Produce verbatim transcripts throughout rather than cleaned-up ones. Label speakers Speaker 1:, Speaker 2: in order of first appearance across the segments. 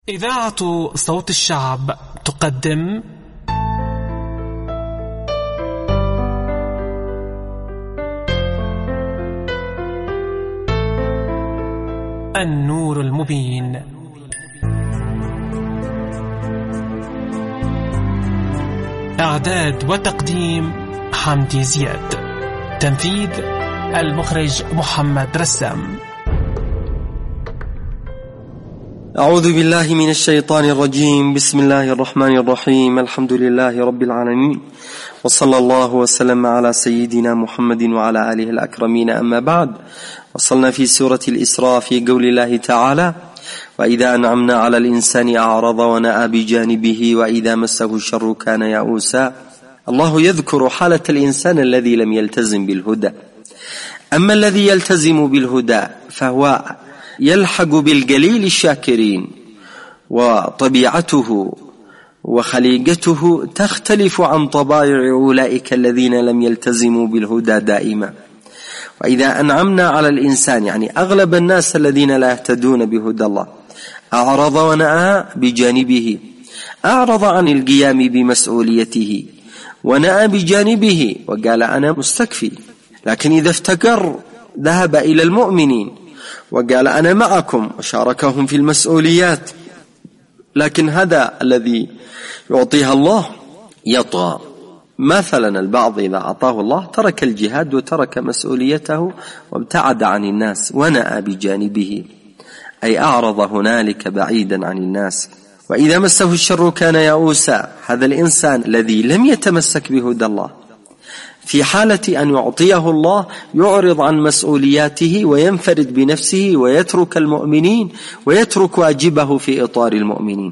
Speaker 1: إذاعة صوت الشعب تقدم النور المبين. إعداد وتقديم حمدي زياد. تنفيذ المخرج محمد رسام.
Speaker 2: أعوذ بالله من الشيطان الرجيم. بسم الله الرحمن الرحيم. الحمد لله رب العالمين، وصلى الله وسلم على سيدنا محمد وعلى آله الأكرمين. أما بعد، وصلنا في سورة الإسراء في قول الله تعالى: وإذا أنعمنا على الإنسان أعرض ونأى بجانبه وإذا مسه الشر كان يئوسا. الله يذكر حالة الإنسان الذي لم يلتزم بالهدى. أما الذي يلتزم بالهدى فهو يلحق بالقليل الشاكرين، وطبيعته وخليقته تختلف عن طبائع أولئك الذين لم يلتزموا بالهدى دائما. وإذا أنعمنا على الإنسان يعني أغلب الناس الذين لا يهتدون بهدى الله أعرض ونأى بجانبه، أعرض عن القيام بمسؤوليته ونأى بجانبه وقال أنا مستكفي. لكن إذا افتكر ذهب إلى المؤمنين وقال أنا معكم وشاركهم في المسؤوليات. لكن هذا الذي يعطيها الله يطغى. مثلا البعض إذا أعطاه الله ترك الجهاد وترك مسؤوليته وابتعد عن الناس ونأى بجانبه، أي أعرض هنالك بعيدا عن الناس. وإذا مسه الشر كان يئوسا، هذا الإنسان الذي لم يتمسك بهدى الله في حالة أن يعطيه الله يعرض عن مسؤولياته وينفرد بنفسه ويترك المؤمنين ويترك واجبه في إطار المؤمنين.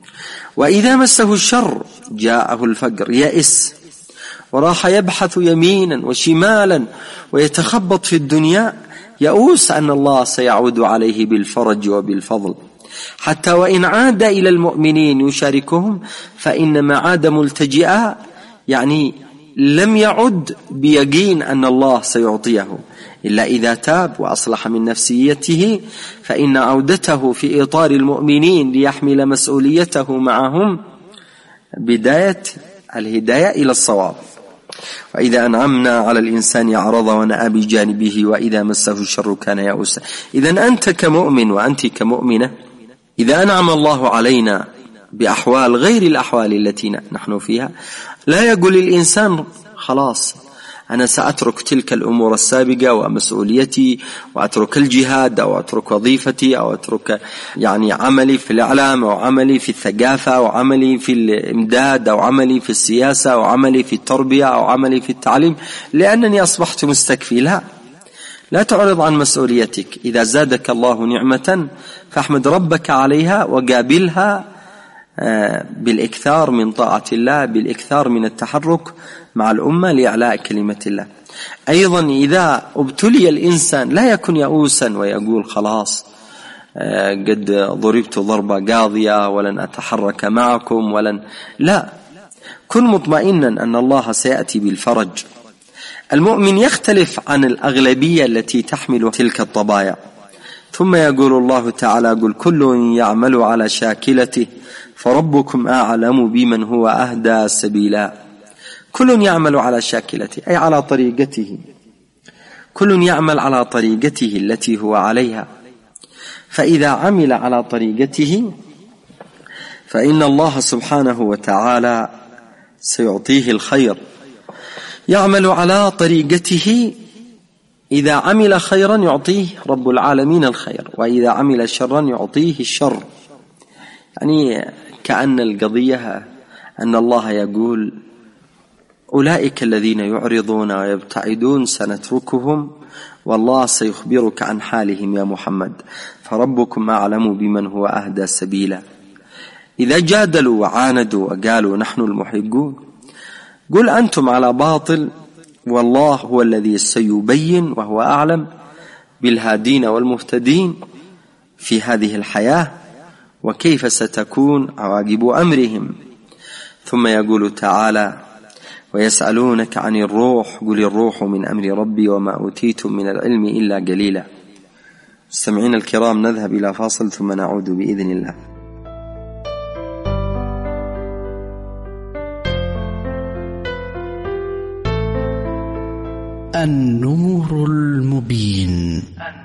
Speaker 2: وإذا مسه الشر جاءه الفقر، يئس وراح يبحث يمينا وشمالا ويتخبط في الدنيا، يئوس أن الله سيعود عليه بالفرج وبالفضل. حتى وإن عاد إلى المؤمنين يشاركهم فإنما عاد ملتجئا، يعني لم يعد بيقين أن الله سيعطيه، إلا إذا تاب وأصلح من نفسيته، فإن عودته في إطار المؤمنين ليحمل مسؤوليته معهم بداية الهداية إلى الصواب. وإذا أنعمنا على الإنسان أعرض ونأى بجانبه وإذا مسه الشر كان يئوسا. إذن أنت كمؤمن وأنت كمؤمنة، إذا أنعم الله علينا بأحوال غير الأحوال التي نحن فيها، لا يقول الإنسان خلاص أنا سأترك تلك الأمور السابقة ومسؤوليتي وأترك الجهاد أو أترك وظيفتي أو أترك يعني عملي في الإعلام أو عملي في الثقافة أو عملي في الإمداد أو عملي في السياسة أو عملي في التربية أو عملي في التعليم لأنني أصبحت مستكفي. لا، لا تعرض عن مسؤوليتك. إذا زادك الله نعمة فاحمد ربك عليها وقابلها بالإكثار من طاعة الله، بالإكثار من التحرك مع الأمة لإعلاء كلمة الله. أيضا إذا ابتلي الإنسان لا يكن يئوسا ويقول خلاص قد ضربت ضربة قاضية ولن أتحرك معكم ولن، لا، كن مطمئنا أن الله سيأتي بالفرج. المؤمن يختلف عن الأغلبية التي تحمل تلك الطبايع. ثم يقول الله تعالى: قل كل يعمل على شاكلته فربكم أعلم بمن هو أهدى سبيلا. كل يعمل على شاكلته أي على طريقته، كل يعمل على طريقته التي هو عليها. فإذا عمل على طريقته فإن الله سبحانه وتعالى سيعطيه الخير. يعمل على طريقته، إذا عمل خيرا يعطيه رب العالمين الخير، وإذا عمل شرا يعطيه الشر. يعني كأن القضية أن الله يقول: أولئك الذين يعرضون ويبتعدون سنتركهم والله سيخبرك عن حالهم يا محمد، فربكم أعلم بمن هو أهدى سبيلا. إذا جادلوا وعاندوا وقالوا نحن المحقون، قل أنتم على باطل والله هو الذي سيبين وهو أعلم بالهادين والمهتدين في هذه الحياة وكيف ستكون عواقب أمرهم. ثم يقول تعالى: ويسألونك عن الروح قل الروح من أمر ربي وما أوتيتم من العلم إلا قليلا. مستمعين الكرام، نذهب إلى فاصل ثم نعود بإذن الله.
Speaker 3: النور المبين.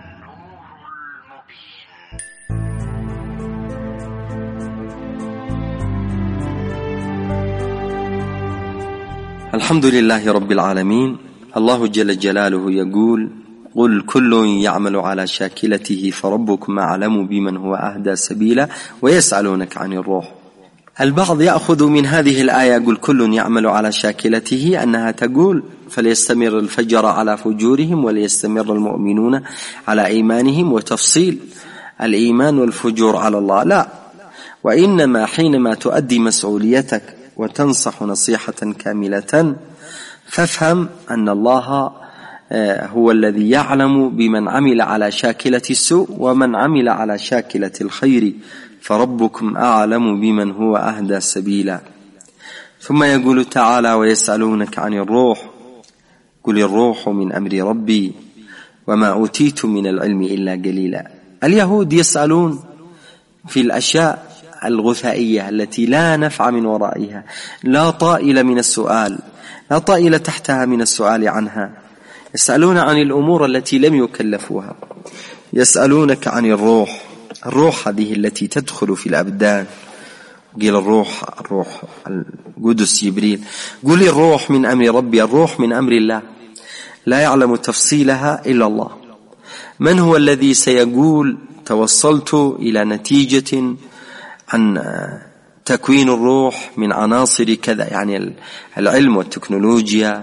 Speaker 2: الحمد لله رب العالمين. الله جل جلاله يقول: قل كل يعمل على شاكلته فربكم أعلم بمن هو أهدى سبيلا ويسألونك عن الروح. البعض يأخذ من هذه الآية قل كل يعمل على شاكلته أنها تقول فليستمر الفجر على فجورهم وليستمر المؤمنون على إيمانهم، وتفصيل الإيمان والفجور على الله. لا، وإنما حينما تؤدي مسؤوليتك وتنصح نصيحة كاملة فافهم أن الله هو الذي يعلم بمن عمل على شاكلة السوء ومن عمل على شاكلة الخير، فربكم أعلم بمن هو أهدى سبيلا. ثم يقول تعالى: ويسألونك عن الروح قل الروح من أمر ربي وما أوتيت من العلم إلا قليلا. اليهود يسألون في الأشياء الغثائية التي لا نفع من ورائها، لا طائل من السؤال، لا طائل تحتها من السؤال عنها. يسألون عن الأمور التي لم يكلفوها. يسألونك عن الروح، الروح هذه التي تدخل في الأبدان. قيل الروح الروح القدس جبريل، قل الروح من أمر ربي، الروح من أمر الله لا يعلم تفصيلها إلا الله. من هو الذي سيقول توصلت إلى نتيجة عن تكوين الروح من عناصر كذا؟ يعني العلم والتكنولوجيا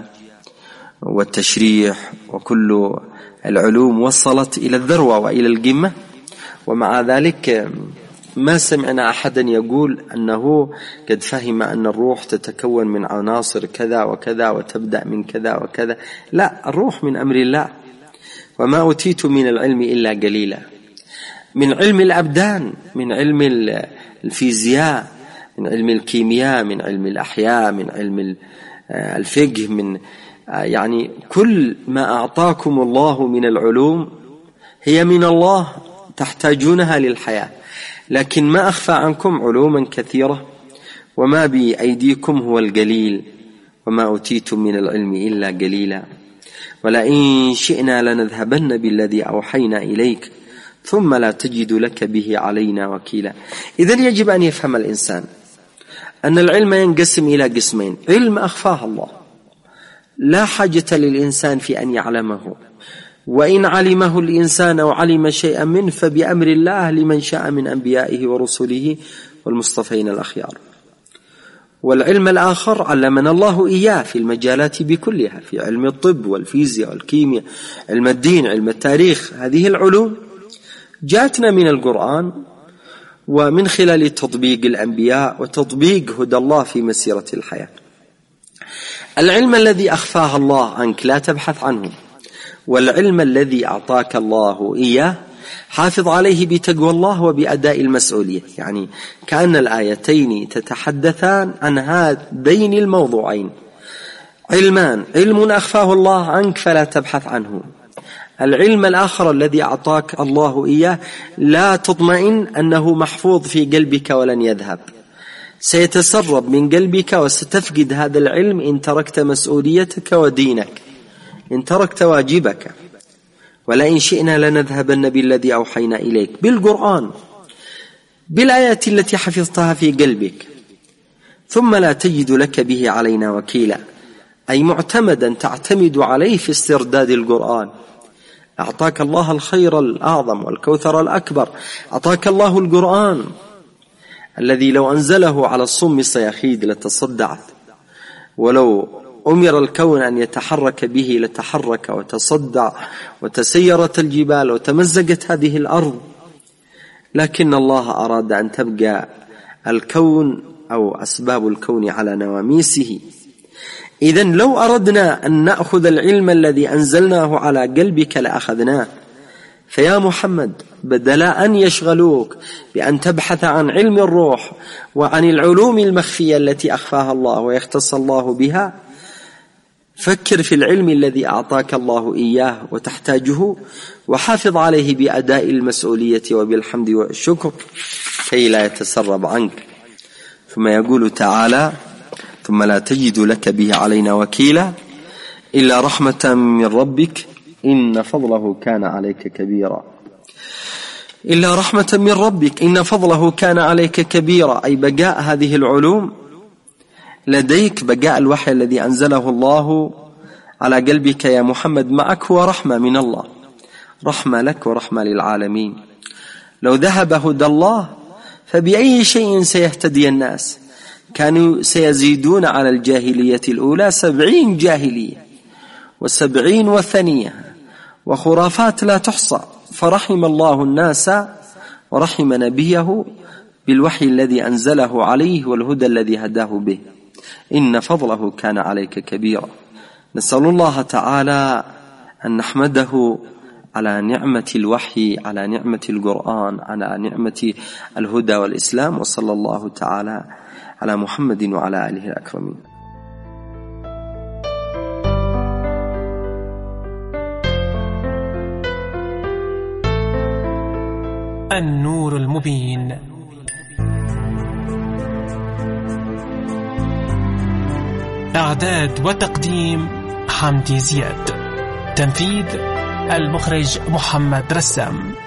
Speaker 2: والتشريح وكل العلوم وصلت إلى الذروة وإلى القمة، ومع ذلك ما سمعنا أحدا يقول أنه قد فهم أن الروح تتكون من عناصر كذا وكذا وتبدأ من كذا وكذا. لا، الروح من أمر الله. وما أوتيت من العلم إلا قليلا. من علم الأبدان، من علم الفيزياء، من علم الكيمياء، من علم الأحياء، من علم الفقه، من يعني كل ما أعطاكم الله من العلوم هي من الله تحتاجونها للحياة، لكن ما أخفى عنكم علوما كثيرة، وما بأيديكم هو القليل. وما أوتيتم من العلم إلا قليلا ولئن شئنا لنذهبن بالذي أوحينا إليك ثم لا تجد لك به علينا وكيلا. إذن يجب أن يفهم الإنسان أن العلم ينقسم إلى قسمين: علم أخفاه الله لا حاجة للإنسان في أن يعلمه، وإن علمه الإنسان أو علم شيئا منه فبأمر الله لمن شاء من أنبيائه ورسله والمصطفين الأخيار. والعلم الآخر علمنا الله إياه في المجالات بكلها، في علم الطب والفيزياء والكيمياء، علم الدين، علم التاريخ. هذه العلوم جاءتنا من القرآن ومن خلال تطبيق الأنبياء وتطبيق هدى الله في مسيرة الحياة. العلم الذي أخفاه الله عنك لا تبحث عنه، والعلم الذي أعطاك الله إياه حافظ عليه بتقوى الله وبأداء المسؤولية. يعني كأن الآيتين تتحدثان عن هذين الموضوعين: علمان، علم أخفاه الله عنك فلا تبحث عنه، العلم الآخر الذي أعطاك الله إياه لا تطمئن أنه محفوظ في قلبك ولن يذهب، سيتسرب من قلبك وستفقد هذا العلم إن تركت مسؤوليتك ودينك، إن تركت واجبك. ولئن شئنا لنذهبن بالذي أوحينا إليك، بالقرآن، بالآيات التي حفظتها في قلبك، ثم لا تجد لك به علينا وكيلا، أي معتمدا تعتمد عليه في استرداد القرآن. أعطاك الله الخير الأعظم والكوثر الأكبر، أعطاك الله القرآن الذي لو أنزله على الصم الصياخيد لتصدعت، ولو أمر الكون أن يتحرك به لتحرك وتصدع وتسيرت الجبال وتمزقت هذه الأرض، لكن الله أراد أن تبقى الكون أو أسباب الكون على نواميسه. إذن لو أردنا أن نأخذ العلم الذي أنزلناه على قلبك لأخذناه. فيا محمد، بدل أن يشغلوك بأن تبحث عن علم الروح وعن العلوم المخفية التي أخفاها الله ويختص الله بها، فكر في العلم الذي أعطاك الله إياه وتحتاجه، وحافظ عليه بأداء المسؤولية وبالحمد والشكر كي لا يتسرب عنك. ثم يقول تعالى: ثم لا تجد لك به علينا وكيلا، إلا رحمة من ربك إن فضله كان عليك كبيرا. إلا رحمة من ربك إن فضله كان عليك كبيرا، أي بقاء هذه العلوم لديك، بقاء الوحي الذي أنزله الله على قلبك يا محمد معك هو رحمة من الله، رحمة لك ورحمة للعالمين. لو ذهب هدى الله فبأي شيء سيهتدي الناس؟ كانوا سيزيدون على الجاهلية الأولى سبعين جاهلية وسبعين وثنية وخرافات لا تحصى، فرحم الله الناس ورحم نبيه بالوحي الذي أنزله عليه والهدى الذي هداه به. إن فضله كان عليك كبيرا. نسأل الله تعالى أن نحمده على نعمة الوحي، على نعمة القرآن، على نعمة الهدى والإسلام. وصلى الله تعالى على محمد وعلى آله الأكرمين.
Speaker 1: النور المبين. إعداد وتقديم حمدي زياد. تنفيذ المخرج محمد رسام.